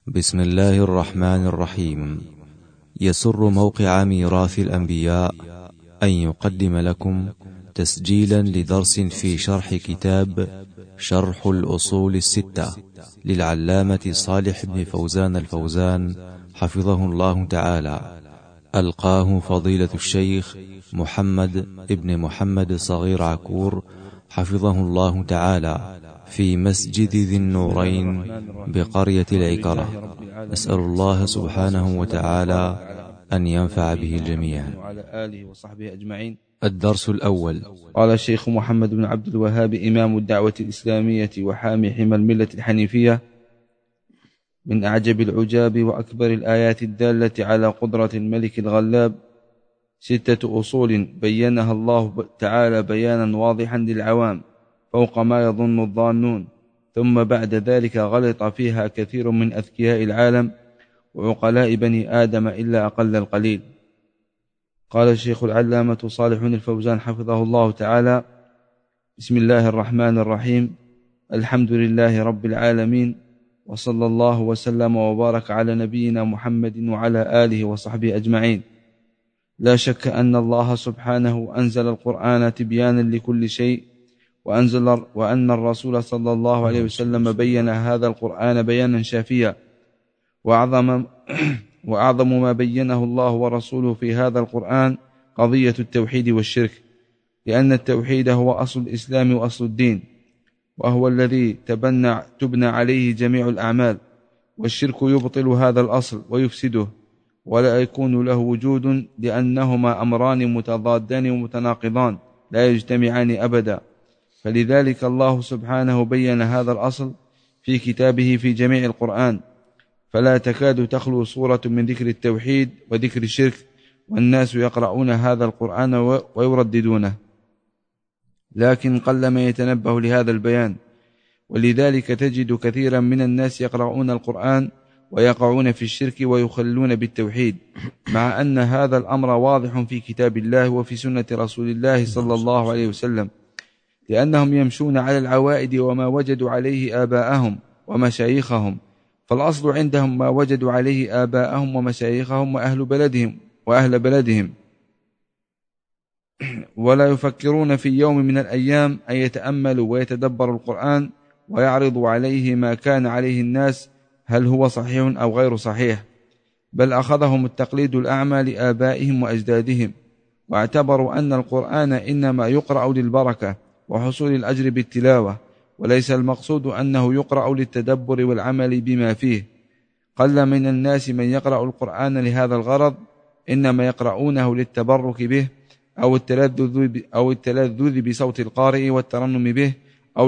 بسم الله الرحمن الرحيم. يسر موقع ميراث الأنبياء أن يقدم لكم تسجيلا لدرس في شرح كتاب شرح الأصول الستة للعلامة صالح بن فوزان الفوزان حفظه الله تعالى. ألقاه فضيلة الشيخ محمد ابن محمد صغير عكور حفظه الله تعالى في مسجد ذي النورين بقرية العكرة. نسأل الله سبحانه وتعالى أن ينفع به الجميع. وعلى آله وصحبه أجمعين. الدرس الأول. قال الشيخ محمد بن عبد الوهاب إمام الدعوة الإسلامية وحامي حمى الملة الحنيفية: من أعجب العجاب وأكبر الآيات الدالة على قدرة الملك الغلاب 6 أصول بينها الله تعالى بيانا واضحا للعوام فوق ما يظن الظانون، ثم بعد ذلك غلط فيها كثير من أذكياء العالم وعقلاء بني آدم إلا أقل القليل. قال الشيخ العلامة صالح الفوزان حفظه الله تعالى: بسم الله الرحمن الرحيم، الحمد لله رب العالمين، وصلى الله وسلم وبارك على نبينا محمد وعلى آله وصحبه أجمعين. لا شك أن الله سبحانه أنزل القرآن تبيانا لكل شيء، وأن الرسول صلى الله عليه وسلم بين هذا القرآن بيانا شافيا، وأعظم ما بينه الله ورسوله في هذا القرآن قضية التوحيد والشرك، لأن التوحيد هو أصل الإسلام وأصل الدين، وهو الذي تبنى عليه جميع الأعمال، والشرك يبطل هذا الأصل ويفسده ولا يكون له وجود، لأنهما أمران متضادان ومتناقضان لا يجتمعان أبدا. فلذلك الله سبحانه بين هذا الأصل في كتابه في جميع القرآن، فلا تكاد تخلو صورة من ذكر التوحيد وذكر الشرك، والناس يقرؤون هذا القرآن ويرددونه، لكن قلما يتنبه لهذا البيان. ولذلك تجد كثيرا من الناس يقرؤون القرآن ويقعون في الشرك ويخلون بالتوحيد، مع أن هذا الأمر واضح في كتاب الله وفي سنة رسول الله صلى الله عليه وسلم، لأنهم يمشون على العوائد وما وجدوا عليه آباءهم ومشايخهم، فالأصل عندهم ما وجدوا عليه آباءهم ومشايخهم وأهل بلدهم، ولا يفكرون في يوم من الأيام أن يتأملوا ويتدبروا القرآن ويعرضوا عليه ما كان عليه الناس، هل هو صحيح أو غير صحيح، بل أخذهم التقليد الأعمى لآبائهم وأجدادهم، واعتبروا أن القرآن إنما يقرأ للبركة وحصول الأجر بالتلاوة، وليس المقصود أنه يقرأ للتدبر والعمل بما فيه. قل من الناس من يقرأ القرآن لهذا الغرض، إنما يقرؤونه للتبرك به أو التلذذ بصوت القارئ والترنم به، أو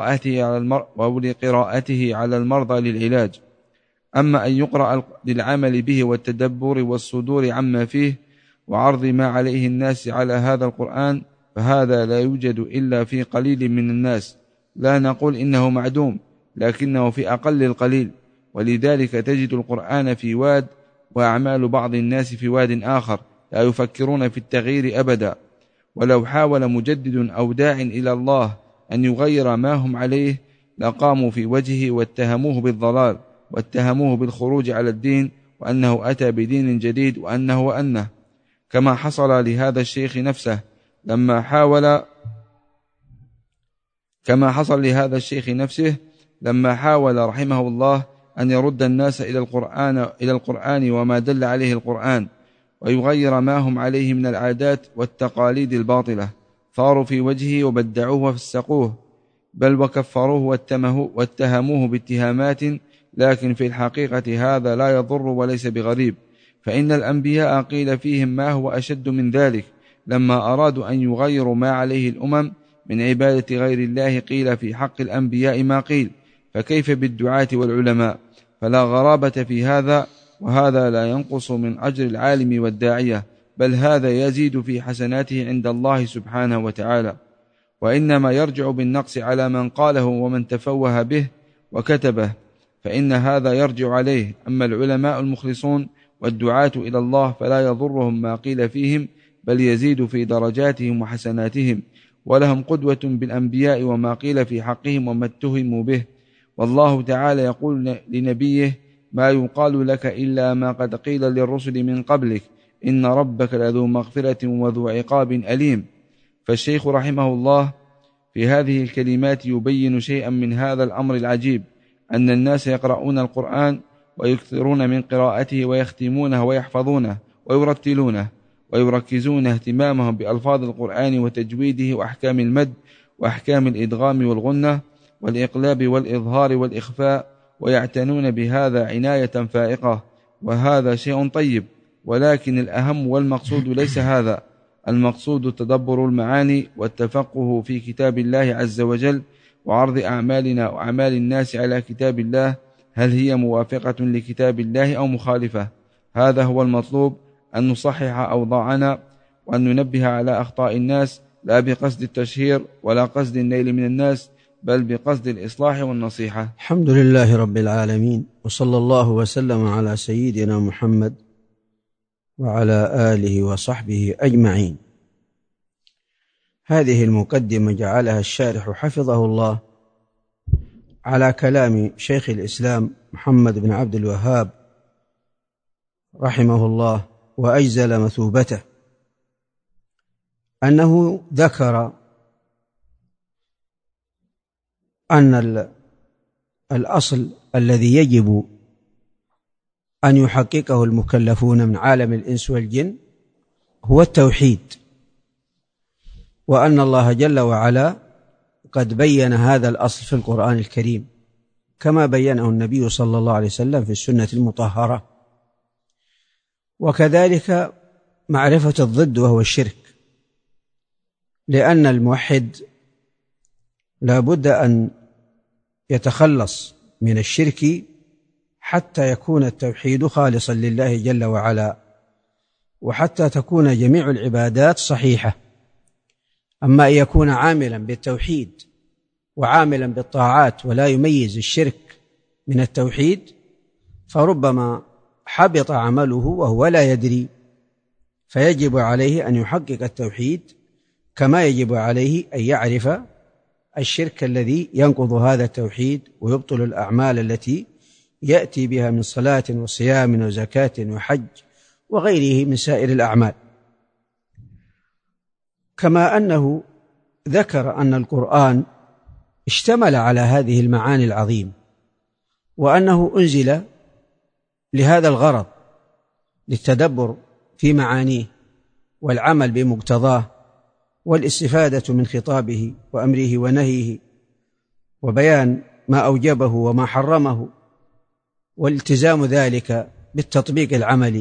لقراءته على المرضى للعلاج. أما أن يقرأ للعمل به والتدبر والصدور عما فيه وعرض ما عليه الناس على هذا القرآن، فهذا لا يوجد إلا في قليل من الناس، لا نقول إنه معدوم، لكنه في أقل القليل. ولذلك تجد القرآن في واد وأعمال بعض الناس في واد آخر، لا يفكرون في التغيير أبدا. ولو حاول مجدد أو داع إلى الله أن يغير ما هم عليه لقاموا في وجهه واتهموه بالضلال، واتهموه بالخروج على الدين، وأنه أتى بدين جديد وأنه كما حصل لهذا الشيخ نفسه لما حاول رحمه الله أن يرد الناس إلى القرآن وما دل عليه القرآن، ويغير ما هم عليه من العادات والتقاليد الباطلة، ثاروا في وجهه وبدعوه وفسقوه، بل وكفروه واتهموه باتهامات، لكن في الحقيقة هذا لا يضر وليس بغريب، فإن الأنبياء قيل فيهم ما هو أشد من ذلك، لما أرادوا أن يغيروا ما عليه الأمم من عبادة غير الله قيل في حق الأنبياء ما قيل، فكيف بالدعاة والعلماء؟ فلا غرابة في هذا، وهذا لا ينقص من أجر العالم والداعية، بل هذا يزيد في حسناته عند الله سبحانه وتعالى، وإنما يرجع بالنقص على من قاله ومن تفوه به وكتبه، فإن هذا يرجع عليه. أما العلماء المخلصون والدعاة إلى الله فلا يضرهم ما قيل فيهم، بل يزيد في درجاتهم وحسناتهم، ولهم قدوة بالأنبياء وما قيل في حقهم وما اتهموا به. والله تعالى يقول لنبيه: ما يقال لك إلا ما قد قيل للرسل من قبلك إن ربك لذو مغفرة وذو عقاب أليم. فالشيخ رحمه الله في هذه الكلمات يبين شيئا من هذا الأمر العجيب، أن الناس يقرؤون القرآن ويكثرون من قراءته ويختمونه ويحفظونه ويرتلونه ويركزون اهتمامهم بألفاظ القرآن وتجويده وأحكام المد وأحكام الإدغام والغنة والإقلاب والإظهار والإخفاء، ويعتنون بهذا عناية فائقة، وهذا شيء طيب. ولكن الأهم والمقصود ليس هذا، المقصود تدبر المعاني والتفقه في كتاب الله عز وجل، وعرض أعمالنا وأعمال الناس على كتاب الله، هل هي موافقة لكتاب الله أو مخالفة؟ هذا هو المطلوب، أن نصحح أوضاعنا وأن ننبه على أخطاء الناس، لا بقصد التشهير ولا قصد النيل من الناس، بل بقصد الإصلاح والنصيحة. الحمد لله رب العالمين، وصلى الله وسلم على سيدنا محمد وعلى آله وصحبه أجمعين. هذه المقدمة جعلها الشارح حفظه الله على كلام شيخ الإسلام محمد بن عبد الوهاب رحمه الله وأجزل مثوبته، أنه ذكر أن الأصل الذي يجب أن يحققه المكلفون من عالم الإنس والجن هو التوحيد، وأن الله جل وعلا قد بين هذا الأصل في القرآن الكريم كما بينه النبي صلى الله عليه وسلم في السنة المطهرة، وكذلك معرفة الضد وهو الشرك، لأن الموحد لا بد أن يتخلص من الشرك حتى يكون التوحيد خالصا لله جل وعلا، وحتى تكون جميع العبادات صحيحة. أما أن يكون عاملا بالتوحيد وعاملا بالطاعات ولا يميز الشرك من التوحيد، فربما حبط عمله وهو لا يدري، فيجب عليه أن يحقق التوحيد كما يجب عليه أن يعرف الشرك الذي ينقض هذا التوحيد ويبطل الأعمال التي يأتي بها من صلاة وصيام وزكاة وحج وغيره من سائر الأعمال. كما أنه ذكر أن القرآن اشتمل على هذه المعاني العظيمة، وأنه أنزل لهذا الغرض، للتدبر في معانيه والعمل بمقتضاه والاستفادة من خطابه وأمره ونهيه وبيان ما أوجبه وما حرمه والالتزام ذلك بالتطبيق العملي.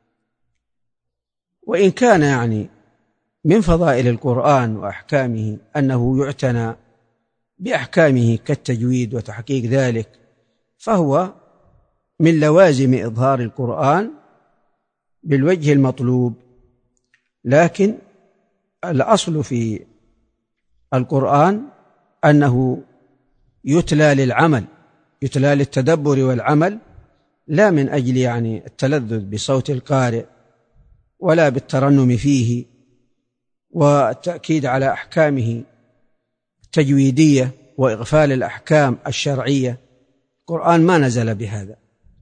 وإن كان من فضائل القرآن وأحكامه أنه يعتنى بأحكامه كالتجويد وتحقيق ذلك، فهو من لوازم إظهار القرآن بالوجه المطلوب. لكن الأصل في القرآن أنه يتلى للعمل، يتلى للتدبر والعمل، لا من أجل التلذذ بصوت القارئ ولا بالترنم فيه والتأكيد على أحكامه التجويدية وإغفال الأحكام الشرعية. القرآن ما نزل بهذا.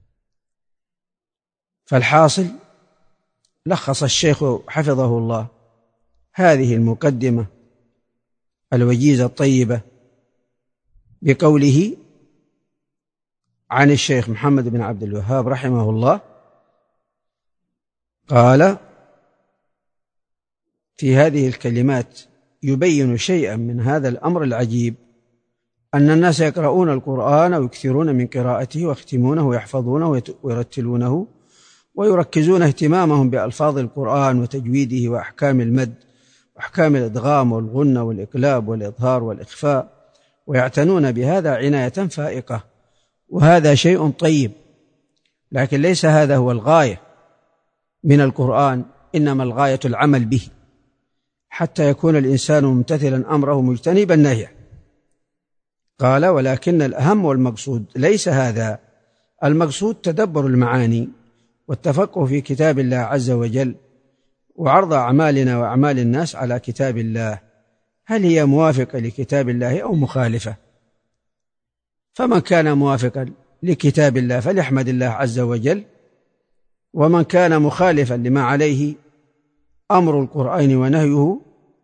فالحاصل لخص الشيخ حفظه الله هذه المقدمة الوجيزة الطيبة بقوله عن الشيخ محمد بن عبد الوهاب رحمه الله قال في هذه الكلمات يبين شيئا من هذا الأمر العجيب، أن الناس يقرؤون القرآن ويكثرون من قراءته ويختمونه ويحفظونه ويرتلونه ويركزون اهتمامهم بألفاظ القرآن وتجويده وأحكام المد وأحكام الإدغام والغنة والإقلاب والإظهار والإخفاء، ويعتنون بهذا عناية فائقة، وهذا شيء طيب. لكن ليس هذا هو الغاية من القرآن، إنما الغاية العمل به حتى يكون الإنسان ممتثلا أمره مجتنبا نهيه. قال ولكن الأهم والمقصود ليس هذا، المقصود تدبر المعاني والتفقه في كتاب الله عز وجل، وعرض أعمالنا وأعمال الناس على كتاب الله، هل هي موافقة لكتاب الله أو مخالفة؟ فمن كان موافقا لكتاب الله فليحمد الله عز وجل، ومن كان مخالفا لما عليه أمر القرآن ونهيه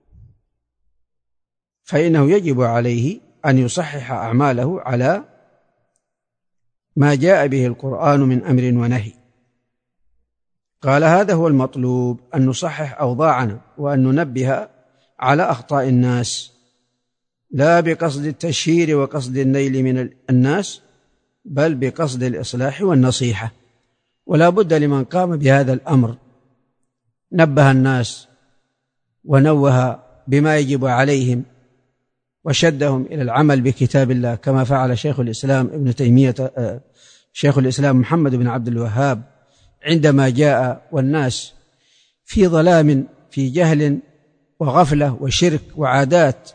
فإنه يجب عليه أن يصحح أعماله على ما جاء به القرآن من أمر ونهي. قال هذا هو المطلوب، أن نصحح أوضاعنا وأن ننبه على أخطاء الناس، لا بقصد التشهير وقصد النيل من الناس، بل بقصد الإصلاح والنصيحة. ولا بد لمن قام بهذا الأمر نبه الناس ونوه بما يجب عليهم وشدهم إلى العمل بكتاب الله، كما فعل شيخ الإسلام ابن تيمية شيخ الإسلام محمد بن عبد الوهاب عندما جاء والناس في ظلام، في جهل وغفلة وشرك وعادات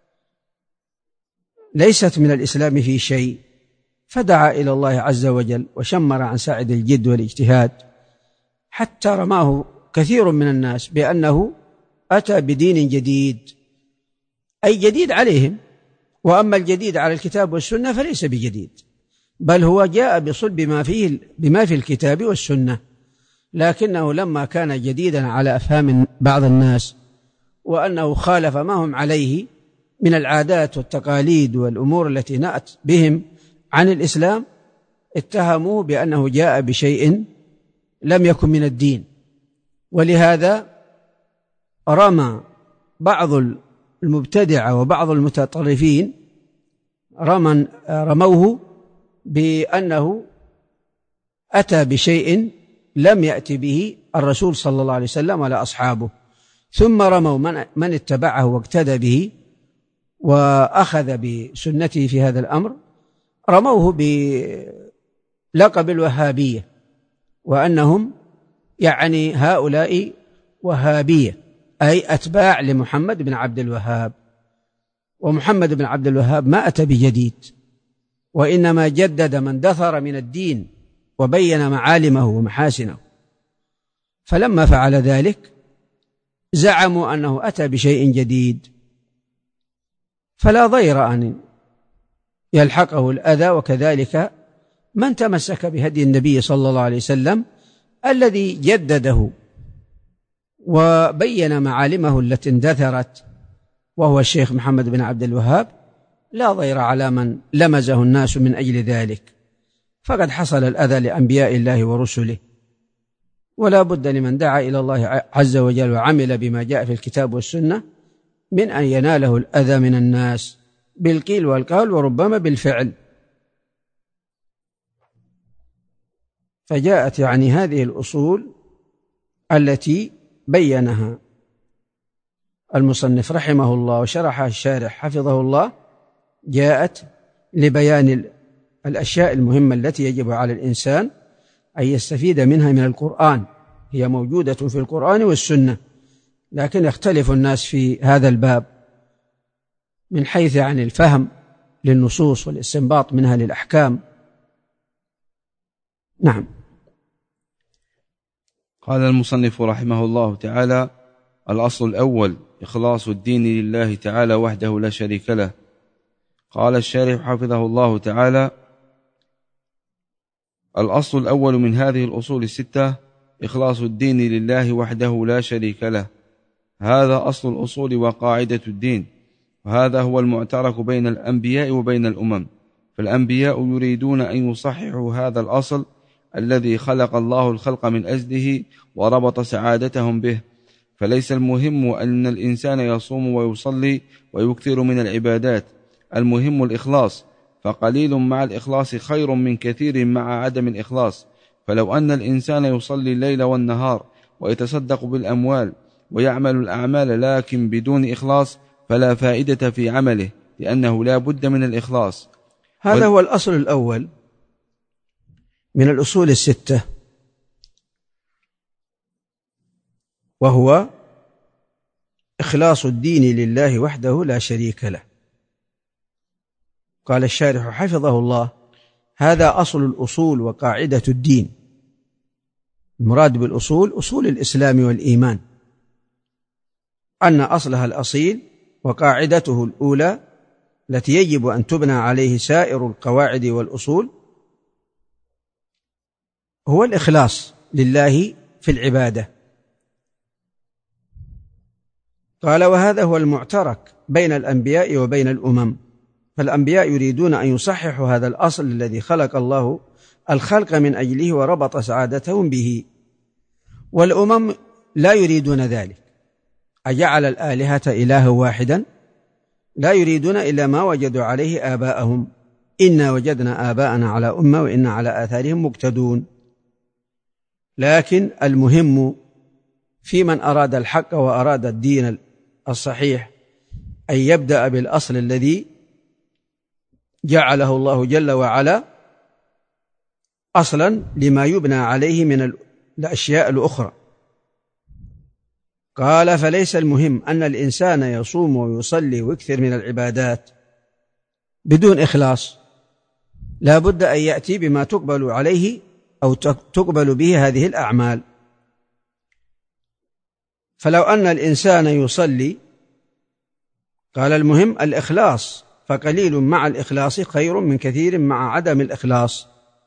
ليست من الإسلام في شيء، فدعا إلى الله عز وجل وشمر عن ساعد الجد والاجتهاد، حتى رماه كثير من الناس بأنه أتى بدين جديد، أي جديد عليهم، وأما الجديد على الكتاب والسنة فليس بجديد، بل هو جاء بصلب بما في الكتاب والسنة، لكنه لما كان جديدا على أفهام بعض الناس وأنه خالف ما هم عليه من العادات والتقاليد والأمور التي نأت بهم عن الإسلام، اتهموه بأنه جاء بشيء لم يكن من الدين. ولهذا رمى بعض المبتدعة وبعض المتطرفين رموه بأنه أتى بشيء لم يأتي به الرسول صلى الله عليه وسلم ولا أصحابه، ثم رموا من اتبعه واقتدى به وأخذ بسنته في هذا الأمر، رموه بلقب الوهابية، وأنهم يعني هؤلاء وهابية، أي أتباع لمحمد بن عبد الوهاب. ومحمد بن عبد الوهاب ما أتى بجديد، وإنما جدد من دثر من الدين وبين معالمه ومحاسنه، فلما فعل ذلك زعموا أنه أتى بشيء جديد، فلا ضير أن يلحقه الأذى. وكذلك من تمسك بهدي النبي صلى الله عليه وسلم الذي جدده وبين معالمه التي اندثرت، وهو الشيخ محمد بن عبد الوهاب، لا ضير على من لمزه الناس من أجل ذلك، فقد حصل الأذى لأنبياء الله ورسله. ولا بد لمن دعا إلى الله عز وجل وعمل بما جاء في الكتاب والسنة من أن يناله الأذى من الناس بالقيل والقال وربما بالفعل. فجاءت يعني هذه الأصول التي بينها المصنف رحمه الله وشرحها الشارح حفظه الله، جاءت لبيان الأشياء المهمة التي يجب على الإنسان أن يستفيد منها من القرآن، هي موجودة في القرآن والسنة، لكن يختلف الناس في هذا الباب من حيث عن الفهم للنصوص والاستنباط منها للأحكام. نعم. قال المصنف رحمه الله تعالى: الأصل الأول إخلاص الدين لله تعالى وحده لا شريك له. قال الشارح حفظه الله تعالى: الأصل الأول من هذه الأصول الستة إخلاص الدين لله وحده لا شريك له، هذا أصل الأصول وقاعدة الدين، وهذا هو المعترك بين الأنبياء وبين الأمم، فالأنبياء يريدون أن يصححوا هذا الأصل الذي خلق الله الخلق من أجله وربط سعادتهم به، فليس المهم أن الإنسان يصوم ويصلي ويكثر من العبادات، المهم الإخلاص، فقليل مع الإخلاص خير من كثير مع عدم الإخلاص. فلو أن الإنسان يصلي الليل والنهار ويتصدق بالأموال ويعمل الأعمال لكن بدون إخلاص فلا فائدة في عمله، لأنه لا بد من الإخلاص. هذا هو الأصل الأول من الأصول الستة، وهو إخلاص الدين لله وحده لا شريك له. قال الشارح حفظه الله: هذا أصل الأصول وقاعدة الدين. المراد بالأصول أصول الإسلام والإيمان، أن أصلها الأصيل وقاعدته الأولى التي يجب أن تبنى عليه سائر القواعد والأصول هو الإخلاص لله في العبادة. قال: وهذا هو المعترك بين الأنبياء وبين الأمم، فالأنبياء يريدون أن يصححوا هذا الأصل الذي خلق الله الخلق من أجله وربط سعادتهم به، والأمم لا يريدون ذلك. أجعل الآلهة إله واحدا؟ لا يريدون إلا ما وجدوا عليه آباءهم، إنا وجدنا آباءنا على أمة وإنا على آثارهم مقتدون. لكن المهم في من أراد الحق وأراد الدين الصحيح أن يبدأ بالأصل الذي جعله الله جل وعلا أصلا لما يبنى عليه من الأشياء الأخرى. قال: فليس المهم أن الإنسان يصوم ويصلي ويكثر من العبادات بدون إخلاص، لا بد أن يأتي بما تقبل عليه أو تقبل به هذه الأعمال. فلو أن الإنسان يصلي، قال: المهم الإخلاص، فقليل مع الإخلاص خير من كثير مع عدم الإخلاص.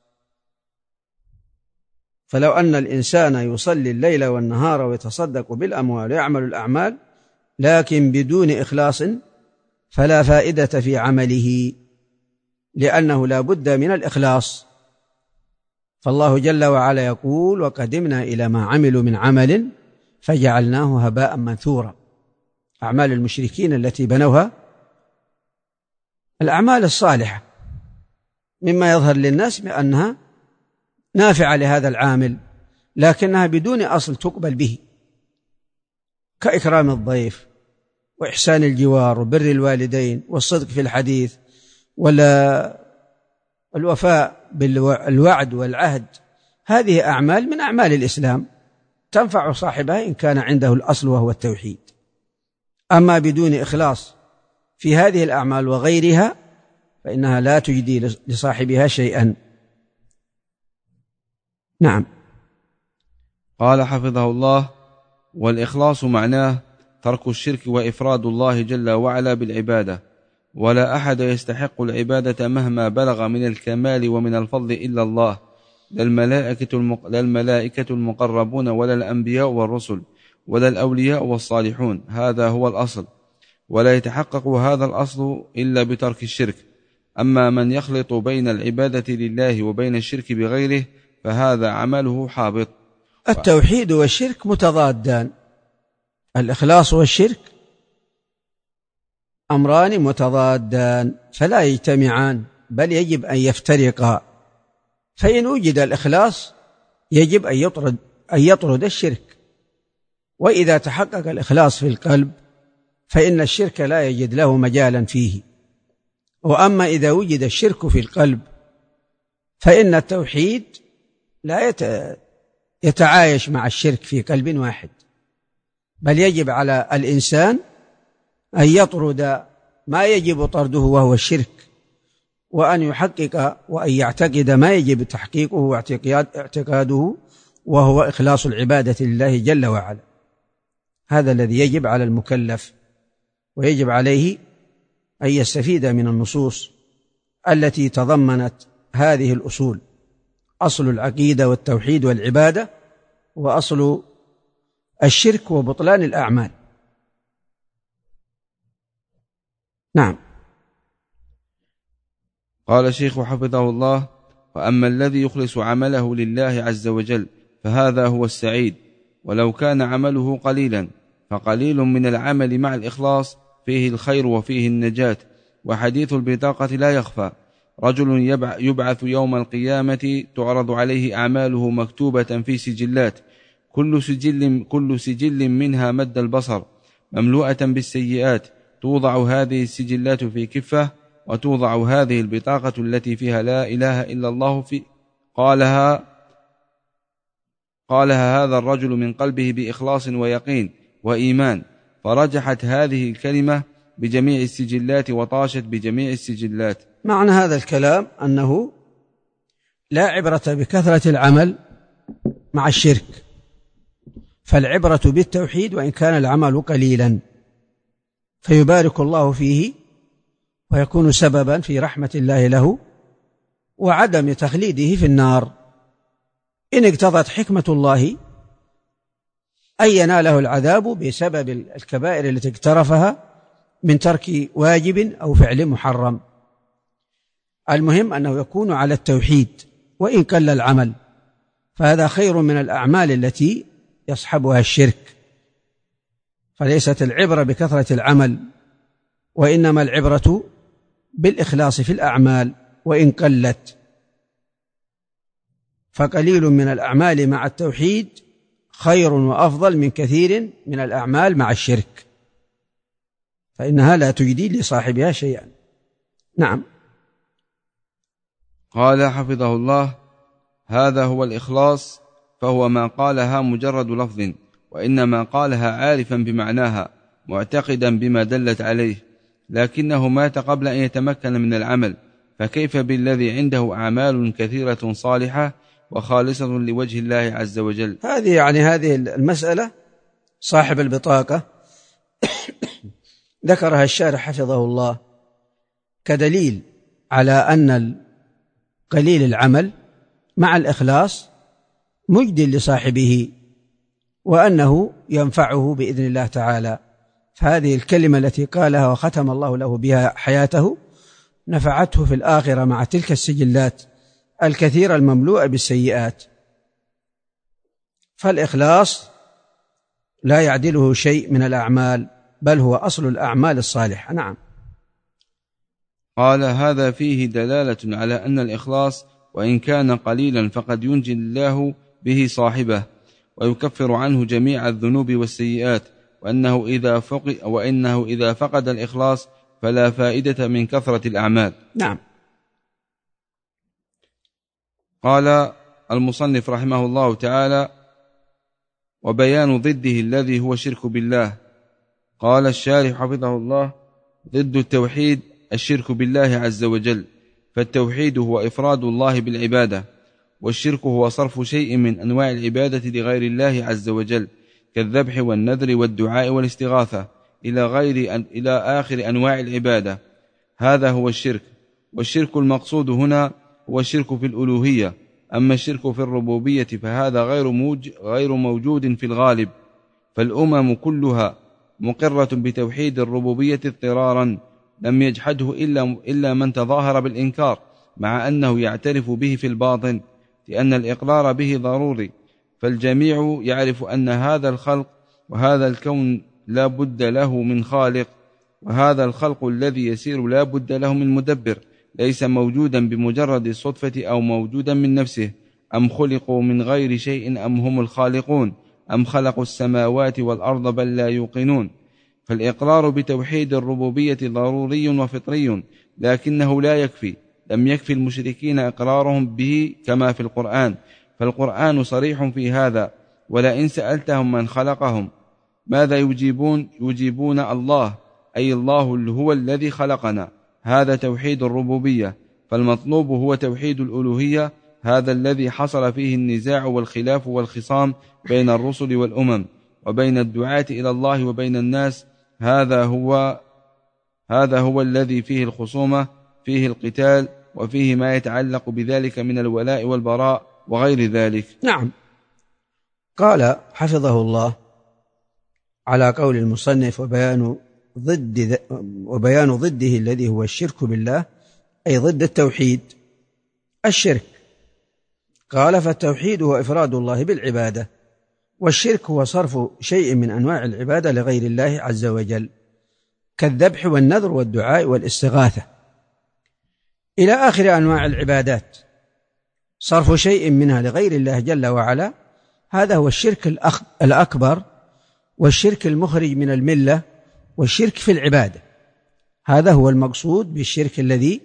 فلو أن الإنسان يصلي الليل والنهار ويتصدق بالأموال ويعمل الأعمال لكن بدون إخلاص فلا فائدة في عمله، لأنه لا بد من الإخلاص. فالله جل وعلا يقول: وقدمنا إلى ما عملوا من عمل فجعلناه هباء منثورا. أعمال المشركين التي بنوها الأعمال الصالحة مما يظهر للناس بأنها نافعة لهذا العامل، لكنها بدون أصل تقبل به، كإكرام الضيف وإحسان الجوار وبر الوالدين والصدق في الحديث ولا الوفاء بالوعد والعهد. هذه أعمال من أعمال الإسلام تنفع صاحبها إن كان عنده الأصل وهو التوحيد. أما بدون إخلاص في هذه الأعمال وغيرها فإنها لا تجدي لصاحبها شيئا. نعم. قال حفظه الله: والإخلاص معناه ترك الشرك وإفراد الله جل وعلا بالعبادة، ولا أحد يستحق العبادة مهما بلغ من الكمال ومن الفضل إلا الله، لا الملائكة المقربون ولا الأنبياء والرسل ولا الأولياء والصالحون. هذا هو الأصل، ولا يتحقق هذا الأصل إلا بترك الشرك. أما من يخلط بين العبادة لله وبين الشرك بغيره فهذا عمله حابط. التوحيد والشرك متضادان، الإخلاص والشرك أمران متضادان فلا يجتمعان، بل يجب أن يفترقا. فإن وجد الإخلاص يجب أن يطرد الشرك، وإذا تحقق الإخلاص في القلب فإن الشرك لا يجد له مجالا فيه. وأما إذا وجد الشرك في القلب فإن التوحيد لا يتعايش مع الشرك في قلب واحد، بل يجب على الإنسان أن يطرد ما يجب طرده وهو الشرك، وأن يحقق وأن يعتقد ما يجب تحقيقه واعتقاده وهو إخلاص العبادة لله جل وعلا. هذا الذي يجب على المكلف، ويجب عليه أن يستفيد من النصوص التي تضمنت هذه الأصول: أصل العقيدة والتوحيد والعبادة، وأصل الشرك وبطلان الأعمال. نعم. قال الشيخ حفظه الله: وأما الذي يخلص عمله لله عز وجل فهذا هو السعيد، ولو كان عمله قليلا فقليل من العمل مع الإخلاص فيه الخير وفيه النجاة. وحديث البطاقة لا يخفى: رجل يبعث يوم القيامة تعرض عليه أعماله مكتوبة في سجلات، كل سجل منها مد البصر، مملوءة بالسيئات. توضع هذه السجلات في كفة، وتوضع هذه البطاقة التي فيها لا إله إلا الله في قالها هذا الرجل من قلبه بإخلاص ويقين وإيمان، فرجحت هذه الكلمة بجميع السجلات وطاشت بجميع السجلات. معنى هذا الكلام أنه لا عبرة بكثرة العمل مع الشرك، فالعبرة بالتوحيد وإن كان العمل قليلا، فيبارك الله فيه ويكون سببا في رحمة الله له وعدم تخليده في النار. إن اقتضت حكمة الله أن يناله العذاب بسبب الكبائر التي اقترفها من ترك واجب أو فعل محرم. المهم أنه يكون على التوحيد وإن قل العمل، فهذا خير من الأعمال التي يصحبها الشرك. فليست العبرة بكثرة العمل، وإنما العبرة بالإخلاص في الأعمال وإن قلت، فقليل من الأعمال مع التوحيد خير وأفضل من كثير من الأعمال مع الشرك، فإنها لا تجدي لصاحبها شيئا. نعم. قال حفظه الله: هذا هو الإخلاص، فهو ما قالها مجرد لفظ، وإنما قالها عارفا بمعناها معتقدا بما دلت عليه، لكنه مات قبل أن يتمكن من العمل، فكيف بالذي عنده أعمال كثيرة صالحة وخالصة لوجه الله عز وجل؟ هذه المسألة صاحب البطاقة ذكرها الشارح حفظه الله كدليل على أن قليل العمل مع الإخلاص مجد لصاحبه، وأنه ينفعه بإذن الله تعالى. فهذه الكلمة التي قالها وختم الله له بها حياته نفعته في الآخرة مع تلك السجلات الكثيرة المملوءة بالسيئات. فالإخلاص لا يعدله شيء من الأعمال، بل هو أصل الأعمال الصالحة. نعم. قال: هذا فيه دلالة على أن الإخلاص وإن كان قليلا فقد ينجي الله به صاحبه ويكفر عنه جميع الذنوب والسيئات، وإنه إذا فقد الإخلاص فلا فائدة من كثرة الأعمال. نعم. قال المصنف رحمه الله تعالى: وبيان ضده الذي هو الشرك بالله. قال الشارح حفظه الله: ضد التوحيد الشرك بالله عز وجل، فالتوحيد هو إفراد الله بالعبادة، والشرك هو صرف شيء من أنواع العبادة لغير الله عز وجل، كالذبح والنذر والدعاء والاستغاثة إلى آخر أنواع العبادة. هذا هو الشرك. والشرك المقصود هنا هو الشرك في الألوهية. أما الشرك في الربوبية فهذا غير موجود في الغالب، فالأمم كلها مقرة بتوحيد الربوبية اضطرارا، لم يجحده إلا من تظاهر بالإنكار، مع أنه يعترف به في الباطن، لأن الإقرار به ضروري. فالجميع يعرف أن هذا الخلق وهذا الكون لا بد له من خالق، وهذا الخلق الذي يسير لا بد له من مدبر، ليس موجودا بمجرد الصدفة أو موجودا من نفسه. أم خلقوا من غير شيء أم هم الخالقون أم خلقوا السماوات والأرض بل لا يوقنون. فالإقرار بتوحيد الربوبية ضروري وفطري، لكنه لا يكفي. لم يكفي المشركين إقرارهم به كما في القرآن، فالقرآن صريح في هذا. ولئن سألتهم من خلقهم ماذا يجيبون الله، أي الله هو الذي خلقنا. هذا توحيد الربوبية. فالمطلوب هو توحيد الألوهية، هذا الذي حصل فيه النزاع والخلاف والخصام بين الرسل والأمم، وبين الدعاة إلى الله وبين الناس. هذا هو الذي فيه الخصومة، فيه القتال، وفيه ما يتعلق بذلك من الولاء والبراء وغير ذلك. نعم. قال حفظه الله على قول المصنف: وبيان ضده الذي هو الشرك بالله، أي ضد التوحيد الشرك. قال: فالتوحيد هو إفراد الله بالعبادة، والشرك هو صرف شيء من أنواع العبادة لغير الله عز وجل، كالذبح والنذر والدعاء والاستغاثة إلى آخر أنواع العبادات. صرف شيء منها لغير الله جل وعلا، هذا هو الشرك الأكبر، والشرك المخرج من الملة، والشرك في العبادة. هذا هو المقصود بالشرك الذي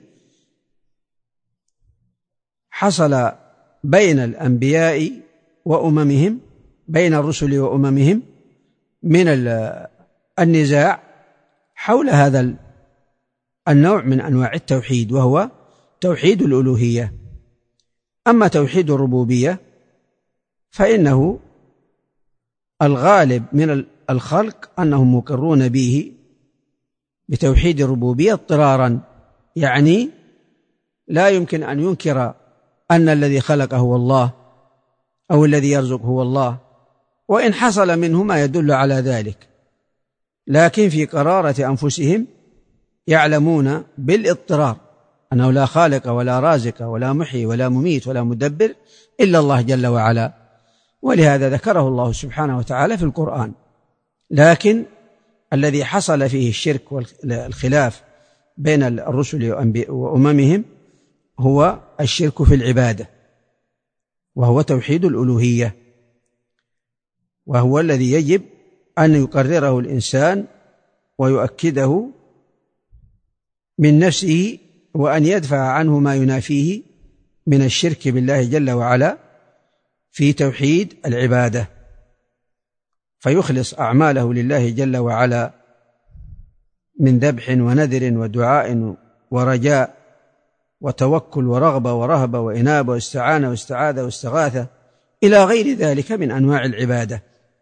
حصل بين الأنبياء وأممهم، بين الرسل وأممهم، من النزاع حول هذا النوع من أنواع التوحيد، وهو توحيد الألوهية. أما توحيد الربوبية فإنه الغالب من الخلق أنهم مقرون به بتوحيد الربوبية اضطرارا، يعني لا يمكن أن ينكر أن الذي خلق هو الله، أو الذي يرزق هو الله، وإن حصل منه ما يدل على ذلك، لكن في قرارة أنفسهم يعلمون بالاضطرار أنه لا خالق ولا رازق ولا محيي ولا مميت ولا مدبر إلا الله جل وعلا، ولهذا ذكره الله سبحانه وتعالى في القرآن. لكن الذي حصل فيه الشرك والخلاف بين الرسل وأممهم هو الشرك في العبادة، وهو توحيد الألوهية، وهو الذي يجب أن يقرره الإنسان ويؤكده من نفسه، وأن يدفع عنه ما ينافيه من الشرك بالله جل وعلا في توحيد العبادة، فيخلص أعماله لله جل وعلا من ذبح ونذر ودعاء ورجاء وتوكل ورغبة ورهبة وإنابة واستعانة واستعاذة واستغاثة إلى غير ذلك من أنواع العبادة.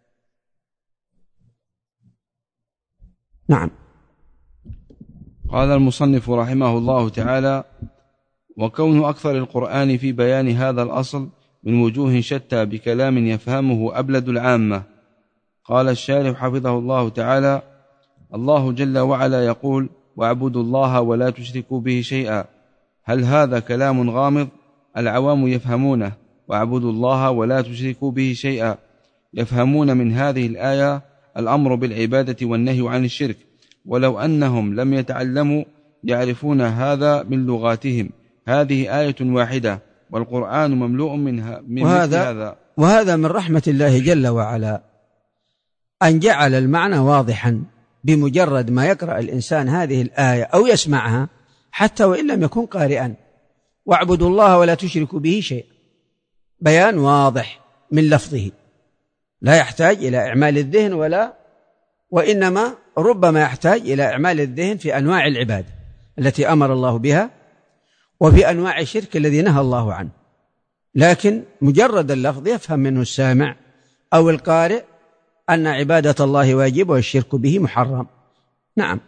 نعم. قال المصنف رحمه الله تعالى: وكون أكثر القرآن في بيان هذا الأصل من وجوه شتى بكلام يفهمه أبلد العامة. قال الشارح حفظه الله تعالى: الله جل وعلا يقول: واعبدوا الله ولا تشركوا به شيئا. هل هذا كلام غامض؟ العوام يفهمونه: واعبدوا الله ولا تشركوا به شيئا. يفهمون من هذه الآية الأمر بالعبادة والنهي عن الشرك، ولو أنهم لم يتعلموا يعرفون هذا من لغاتهم. هذه آية واحدة والقرآن مملوء منها من هذا. وهذا من رحمة الله جل وعلا أن جعل المعنى واضحا بمجرد ما يقرأ الإنسان هذه الآية أو يسمعها، حتى وإن لم يكن قارئا: واعبدوا الله ولا تشركوا به شيئا. بيان واضح من لفظه، لا يحتاج إلى إعمال الذهن وإنما ربما يحتاج إلى إعمال الذهن في أنواع العبادة التي أمر الله بها وفي أنواع الشرك الذي نهى الله عنه، لكن مجرد اللفظ يفهم منه السامع أو القارئ أن عبادة الله واجب والشرك به محرم. نعم.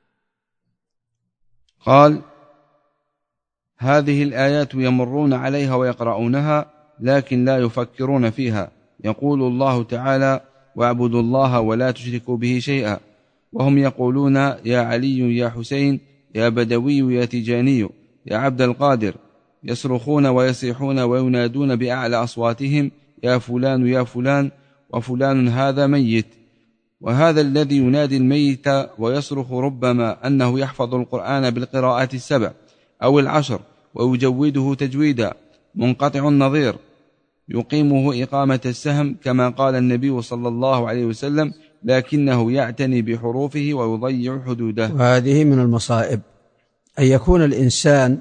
قال: هذه الآيات يمرون عليها ويقرؤونها لكن لا يفكرون فيها. يقول الله تعالى: واعبدوا الله ولا تشركوا به شيئا، وهم يقولون: يا علي يا حسين يا بدوي يا تجاني يا عبد القادر، يصرخون ويصيحون وينادون بأعلى أصواتهم: يا فلان يا فلان، وفلان هذا ميت. وهذا الذي ينادي الميت ويصرخ ربما أنه يحفظ القرآن بالقراءات 7 أو 10 ويجوده تجويدا منقطع النظير، يقيمه إقامة السهم كما قال النبي صلى الله عليه وسلم، لكنه يعتني بحروفه ويضيع حدوده. وهذه من المصائب أن يكون الإنسان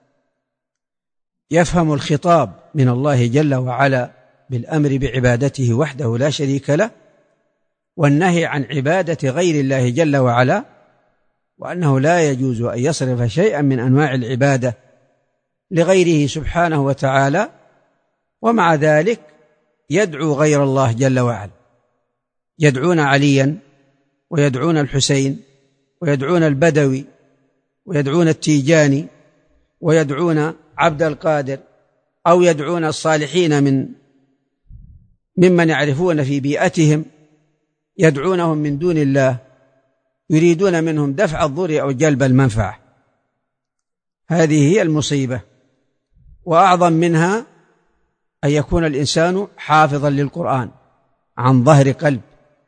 يفهم الخطاب من الله جل وعلا بالأمر بعبادته وحده لا شريك له، والنهي عن عبادة غير الله جل وعلا، وأنه لا يجوز أن يصرف شيئا من أنواع العبادة لغيره سبحانه وتعالى، ومع ذلك يدعو غير الله جل وعلا. يدعون عليا ويدعون الحسين ويدعون البدوي ويدعون التيجاني ويدعون عبد القادر، أو يدعون الصالحين ممن يعرفون في بيئتهم، يدعونهم من دون الله، يريدون منهم دفع الضر أو جلب المنفعة. هذه هي المصيبة، وأعظم منها أن يكون الإنسان حافظا للقرآن عن ظهر قلب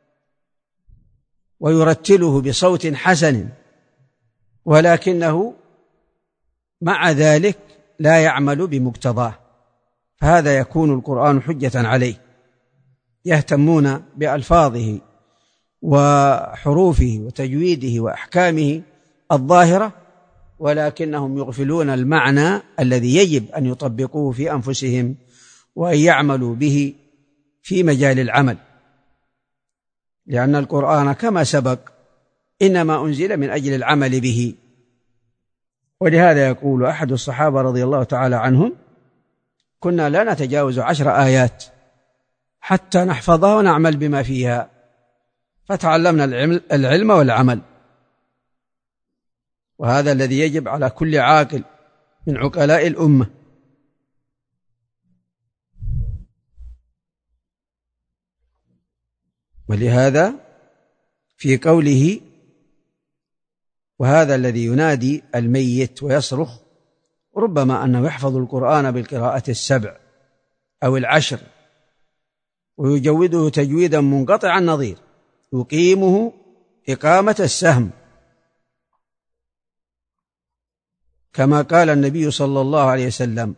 ويرتله بصوت حسن، ولكنه مع ذلك لا يعمل بمقتضاه، فهذا يكون القرآن حجة عليه. يهتمون بألفاظه وحروفه وتجويده وأحكامه الظاهرة، ولكنهم يغفلون المعنى الذي يجب أن يطبقوه في أنفسهم وأن يعملوا به في مجال العمل، لأن القرآن كما سبق إنما أنزل من أجل العمل به. ولهذا يقول أحد الصحابة رضي الله تعالى عنهم: كنا لا نتجاوز 10 آيات حتى نحفظها ونعمل بما فيها، فتعلمنا العلم والعمل. وهذا الذي يجب على كل عاقل من عقلاء الأمة. ولهذا في قوله وهذا الذي ينادي الميت ويصرخ ربما أنه يحفظ القرآن بالقراءة 7 أو 10 ويجوده تجويدا منقطع النظير يقيمه إقامة السهم، كما قال النبي صلى الله عليه وسلم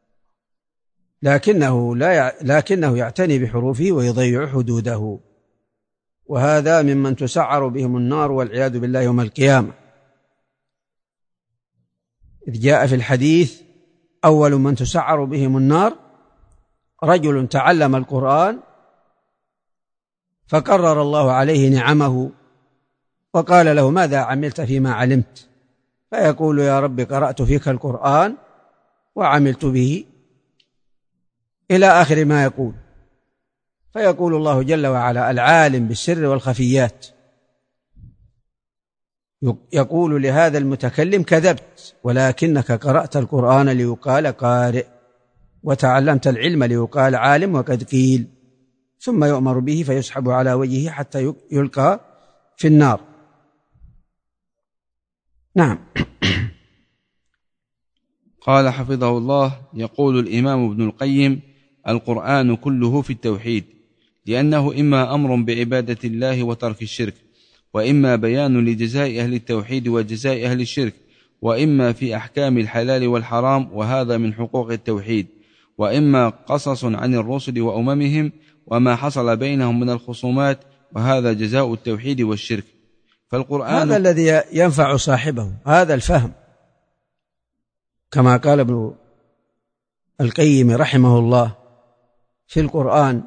لكنه يعتني بحروفه ويضيع حدوده، وهذا ممن تسعر بهم النار والعياذ بالله يوم القيامة، إذ جاء في الحديث أول من تسعر بهم النار رجل تعلم القرآن فقرر الله عليه نعمه وقال له ماذا عملت فيما علمت؟ فيقول يا رب قرأت فيك القرآن وعملت به إلى آخر ما يقول، فيقول الله جل وعلا العالم بالسر والخفيات يقول لهذا المتكلم كذبت ولكنك قرأت القرآن ليقال قارئ وتعلمت العلم ليقال عالم وقد قيل، ثم يؤمر به فيسحب على وجهه حتى يلقى في النار. نعم. قال حفظه الله: يقول الإمام ابن القيم: القرآن كله في التوحيد، لأنه إما أمر بعبادة الله وترك الشرك، وإما بيان لجزاء أهل التوحيد وجزاء أهل الشرك، وإما في أحكام الحلال والحرام وهذا من حقوق التوحيد، وإما قصص عن الرسل وأممهم وما حصل بينهم من الخصومات وهذا جزاء التوحيد والشرك. فالقرآن هذا الذي ينفع صاحبه هذا الفهم، كما قال ابن القيم رحمه الله في القرآن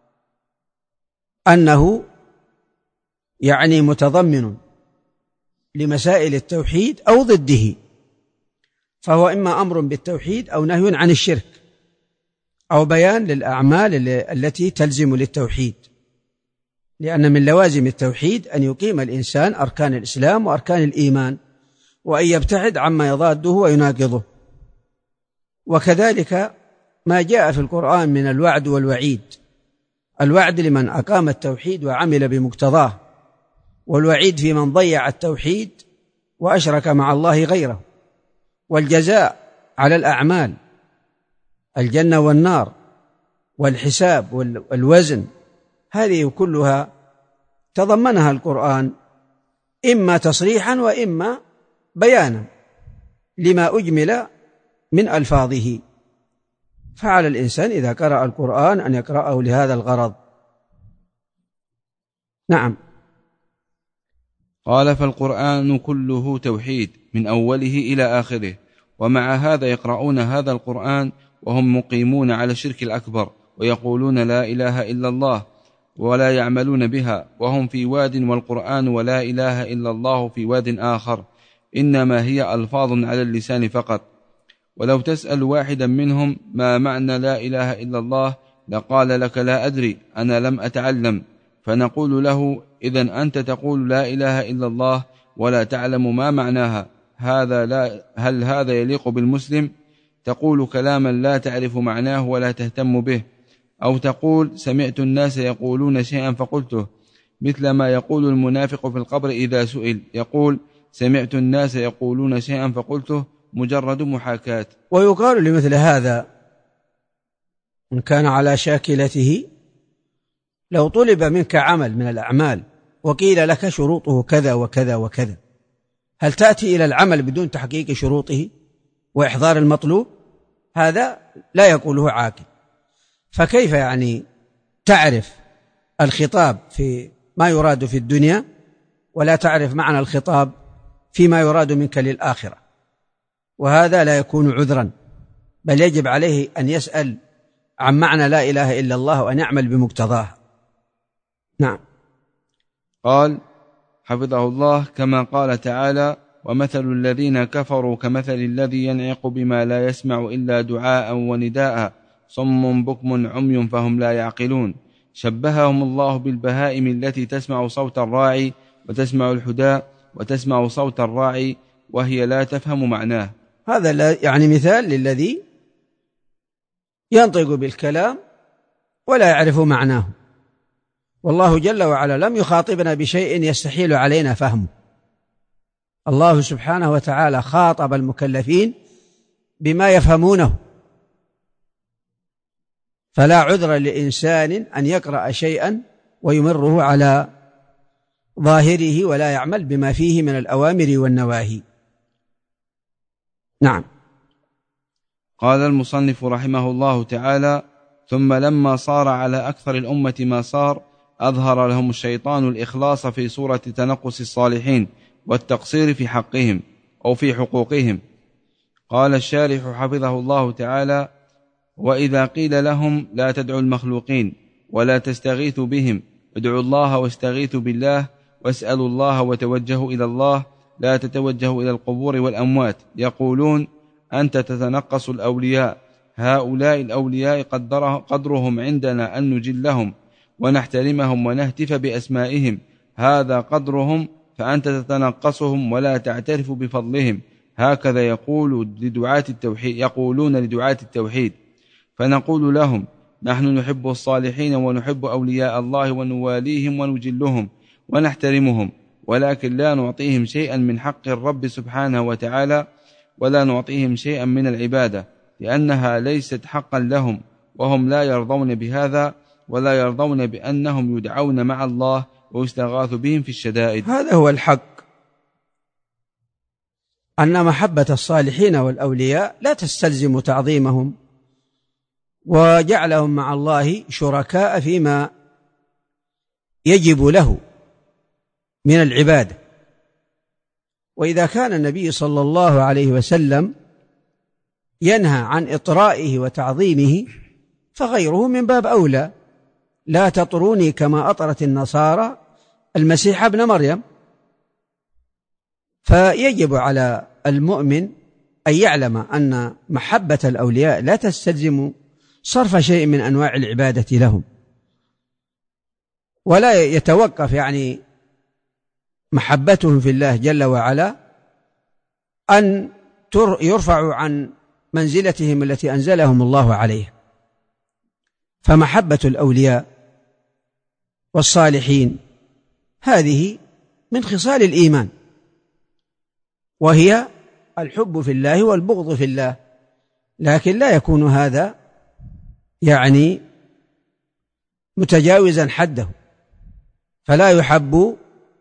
أنه يعني متضمن لمسائل التوحيد أو ضده، فهو إما أمر بالتوحيد أو نهي عن الشرك أو بيان للأعمال التي تلزم للتوحيد، لأن من لوازم التوحيد أن يقيم الإنسان أركان الإسلام وأركان الإيمان وأن يبتعد عما يضاده ويناقضه. وكذلك ما جاء في القرآن من الوعد والوعيد، الوعد لمن أقام التوحيد وعمل بمقتضاه، والوعيد في من ضيع التوحيد وأشرك مع الله غيره، والجزاء على الأعمال الجنة والنار والحساب والوزن، هذه كلها تضمنها القرآن إما تصريحا وإما بيانا لما أجمل من ألفاظه، فعلى الإنسان إذا قرأ القرآن أن يقرأه لهذا الغرض. نعم. قال: فالقرآن كله توحيد من أوله إلى آخره، ومع هذا يقرؤون هذا القرآن وهم مقيمون على الشرك الأكبر ويقولون لا إله إلا الله ولا يعملون بها، وهم في واد والقرآن ولا إله إلا الله في واد آخر، إنما هي ألفاظ على اللسان فقط. ولو تسأل واحدا منهم ما معنى لا إله إلا الله لقال لك لا أدري أنا لم أتعلم، فنقول له إذن أنت تقول لا إله إلا الله ولا تعلم ما معناها، هل هذا يليق بالمسلم؟ تقول كلاما لا تعرف معناه ولا تهتم به، أو تقول سمعت الناس يقولون شيئا فقلته، مثل ما يقول المنافق في القبر إذا سئل يقول سمعت الناس يقولون شيئا فقلته، مجرد محاكاة. ويقال لمثل هذا إن كان على شاكلته لو طلب منك عمل من الأعمال وقيل لك شروطه كذا وكذا وكذا، هل تأتي إلى العمل بدون تحقيق شروطه وإحضار المطلوب؟ هذا لا يقوله عاقل. فكيف يعني تعرف الخطاب في ما يراد في الدنيا ولا تعرف معنى الخطاب فيما يراد منك للآخرة؟ وهذا لا يكون عذرا، بل يجب عليه أن يسأل عن معنى لا إله إلا الله وأن يعمل بمقتضاه. نعم. قال حفظه الله: كما قال تعالى: ومثل الذين كفروا كمثل الذي ينعق بما لا يسمع إلا دعاء ونداء صم بكم عمي فهم لا يعقلون. شبههم الله بالبهائم التي تسمع صوت الراعي وتسمع الحداء وتسمع صوت الراعي وهي لا تفهم معناه. هذا يعني مثال للذي ينطق بالكلام ولا يعرف معناه، والله جل وعلا لم يخاطبنا بشيء يستحيل علينا فهمه. الله سبحانه وتعالى خاطب المكلفين بما يفهمونه، فلا عذر لإنسان أن يقرأ شيئا ويمره على ظاهره ولا يعمل بما فيه من الأوامر والنواهي. نعم. قال المصنف رحمه الله تعالى: ثم لما صار على أكثر الأمة ما صار، أظهر لهم الشيطان الإخلاص في صورة تنقص الصالحين والتقصير في حقهم أو في حقوقهم. قال الشارح حفظه الله تعالى: وإذا قيل لهم لا تدعوا المخلوقين ولا تستغيثوا بهم، ادعوا الله واستغيثوا بالله واسألوا الله وتوجهوا إلى الله، لا تتوجهوا إلى القبور والأموات، يقولون أنت تتنقص الأولياء، هؤلاء الأولياء قدرهم عندنا أن نجلهم ونحترمهم ونهتف بأسمائهم، هذا قدرهم فأنت تتنقصهم ولا تعترف بفضلهم. هكذا يقولون لدعاة التوحيد. فنقول لهم: نحن نحب الصالحين ونحب أولياء الله ونواليهم ونجلهم ونحترمهم، ولكن لا نعطيهم شيئا من حق الرب سبحانه وتعالى، ولا نعطيهم شيئا من العبادة، لأنها ليست حقا لهم، وهم لا يرضون بهذا، ولا يرضون بأنهم يدعون مع الله ويستغاث بهم في الشدائد. هذا هو الحق، أن محبة الصالحين والأولياء لا تستلزم تعظيمهم وجعلهم مع الله شركاء فيما يجب له من العبادة. وإذا كان النبي صلى الله عليه وسلم ينهى عن إطرائه وتعظيمه فغيره من باب أولى. لا تطروني كما أطرت النصارى المسيح ابن مريم. فيجب على المؤمن أن يعلم أن محبة الأولياء لا تستلزم صرف شيء من أنواع العبادة لهم، ولا يتوقف محبتهم في الله جل وعلا أن يرفعوا عن منزلتهم التي أنزلهم الله عليها. فمحبة الأولياء والصالحين هذه من خصال الإيمان، وهي الحب في الله والبغض في الله، لكن لا يكون هذا متجاوزا حده، فلا يحب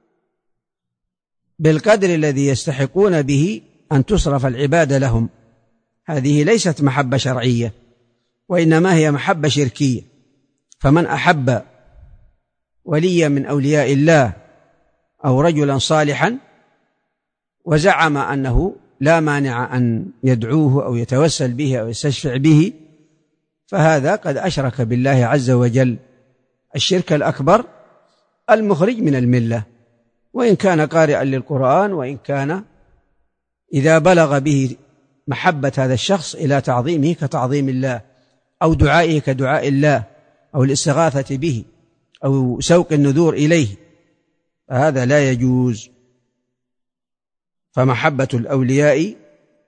بالقدر الذي يستحقون به أن تصرف العبادة لهم. هذه ليست محبة شرعية، وإنما هي محبة شركية. فمن أحب وليا من أولياء الله أو رجلا صالحا وزعم أنه لا مانع أن يدعوه أو يتوسل به أو يستشفع به، فهذا قد أشرك بالله عز وجل الشرك الأكبر المخرج من الملة، وإن كان قارئا للقرآن، وإن كان إذا بلغ به محبة هذا الشخص إلى تعظيمه كتعظيم الله، أو دعائه كدعاء الله، أو الاستغاثة به، أو سوق النذور إليه، فهذا لا يجوز. فمحبة الأولياء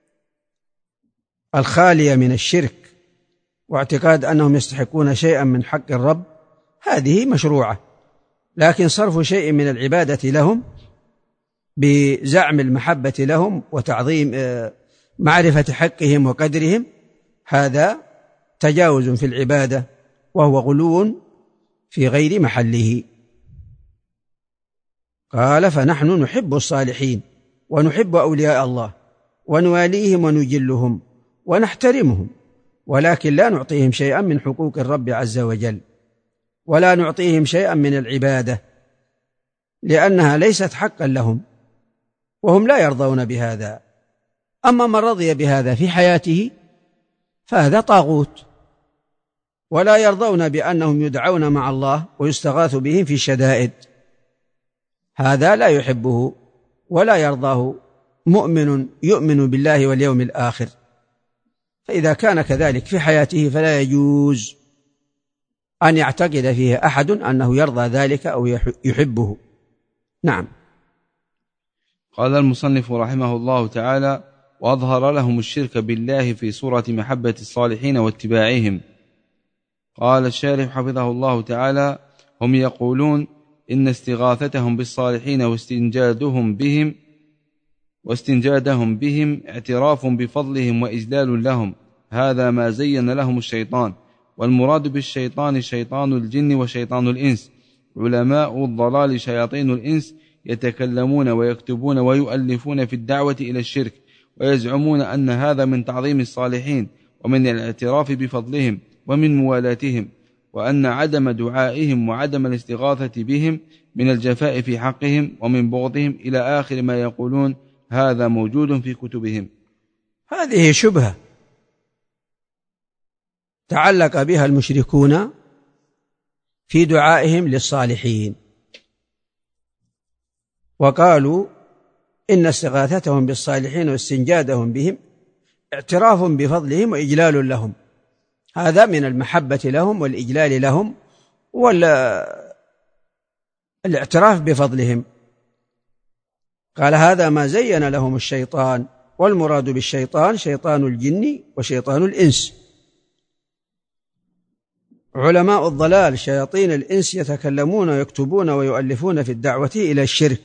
الخالية من الشرك واعتقاد أنهم يستحقون شيئا من حق الرب هذه مشروعة، لكن صرف شيء من العبادة لهم بزعم المحبة لهم وتعظيم معرفة حقهم وقدرهم هذا تجاوز في العبادة، وهو غلو في غير محله. قال: فنحن نحب الصالحين ونحب أولياء الله ونواليهم ونجلهم ونحترمهم، ولكن لا نعطيهم شيئا من حقوق الرب عز وجل، ولا نعطيهم شيئا من العبادة، لأنها ليست حقا لهم، وهم لا يرضون بهذا. أما من رضي بهذا في حياته فهذا طاغوت، ولا يرضون بأنهم يدعون مع الله ويستغاث بهم في الشدائد، هذا لا يحبه ولا يرضاه مؤمن يؤمن بالله واليوم الآخر. فإذا كان كذلك في حياته فلا يجوز أن يعتقد فيه أحد أنه يرضى ذلك أو يحبه. نعم. قال المصنف رحمه الله تعالى: وأظهر لهم الشرك بالله في صورة محبة الصالحين واتباعهم. قال الشارح حفظه الله تعالى: هم يقولون إن استغاثتهم بالصالحين واستنجادهم بهم اعتراف بفضلهم وإجلال لهم، هذا ما زين لهم الشيطان. والمراد بالشيطان شيطان الجن وشيطان الإنس. علماء الضلال شياطين الإنس يتكلمون ويكتبون ويؤلفون في الدعوة إلى الشرك، ويزعمون أن هذا من تعظيم الصالحين ومن الاعتراف بفضلهم ومن موالاتهم، وأن عدم دعائهم وعدم الاستغاثة بهم من الجفاء في حقهم ومن بغضهم إلى آخر ما يقولون، هذا موجود في كتبهم. هذه شبهة تعلق بها المشركون في دعائهم للصالحين، وقالوا إن استغاثتهم بالصالحين واستنجادهم بهم اعتراف بفضلهم وإجلال لهم، هذا من المحبة لهم والإجلال لهم والاعتراف بفضلهم. قال هذا ما زين لهم الشيطان، والمراد بالشيطان شيطان الجن وشيطان الإنس. علماء الضلال شياطين الإنس يتكلمون ويكتبون ويؤلفون في الدعوة إلى الشرك،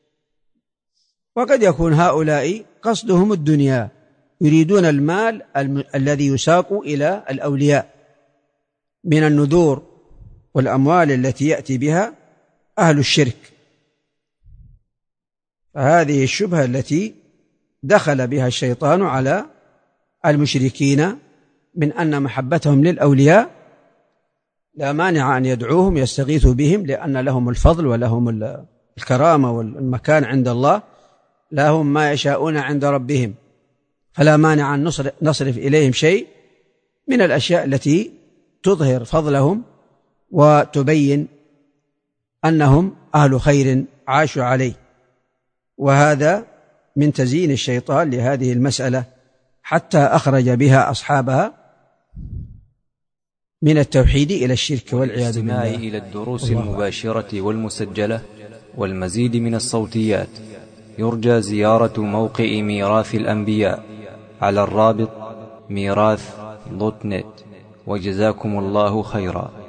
وقد يكون هؤلاء قصدهم الدنيا، يريدون المال الذي يساق إلى الأولياء من النذور والأموال التي يأتي بها أهل الشرك. فهذه الشبهة التي دخل بها الشيطان على المشركين من أن محبتهم للأولياء لا مانع أن يدعوهم يستغيثوا بهم، لأن لهم الفضل ولهم الكرامة والمكان عند الله، لهم ما يشاءون عند ربهم، فلا مانع أن نصرف إليهم شيء من الأشياء التي تظهر فضلهم وتبين أنهم أهل خير عاشوا عليه. وهذا من تزيين الشيطان لهذه المسألة حتى أخرج بها أصحابها من التوحيد إلى الشرك والعياذ بالله. إلى الدروس المباشرة والمسجلة والمزيد من الصوتيات يرجى زيارة موقع ميراث الأنبياء على الرابط ميراث.net، وجزاكم الله خيرا.